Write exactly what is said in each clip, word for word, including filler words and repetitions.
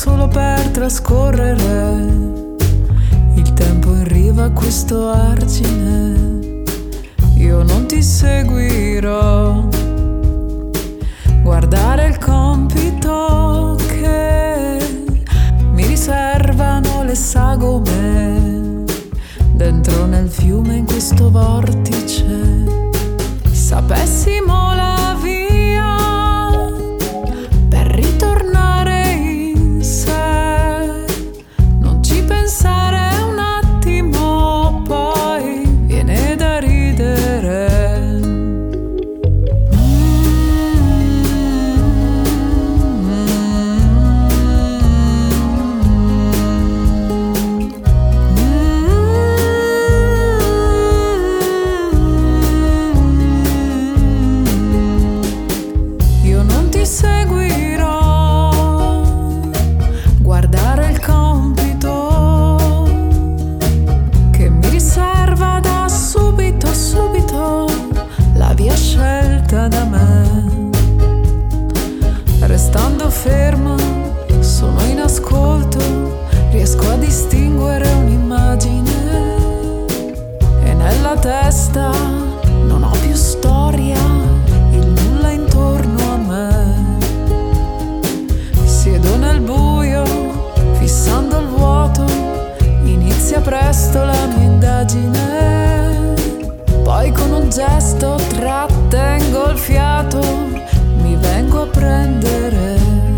solo per trascorrere il tempo in riva a questo argine. Io non ti seguirò, guardare il compito che mi riservano le sagome dentro nel fiume in questo vortice. Sapessimo la via per ritornare in sé, non ci pensare un attimo, poi viene da ridere. Da me, restando ferma, sono in ascolto, riesco a distinguere un'immagine e nella testa non ho più storia, il nulla intorno a me. Siedo nel buio, fissando il vuoto, inizia presto la mia indagine, poi con un gesto trattengo il fiato, mi vengo a prendere.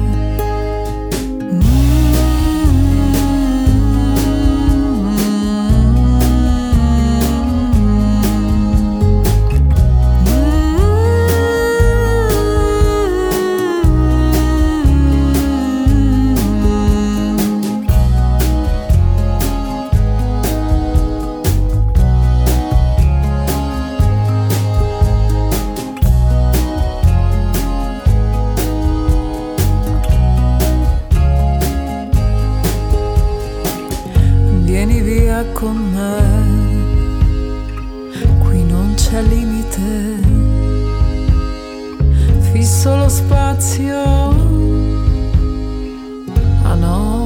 Vieni via con me, qui non c'è limite, fisso lo spazio, ah no.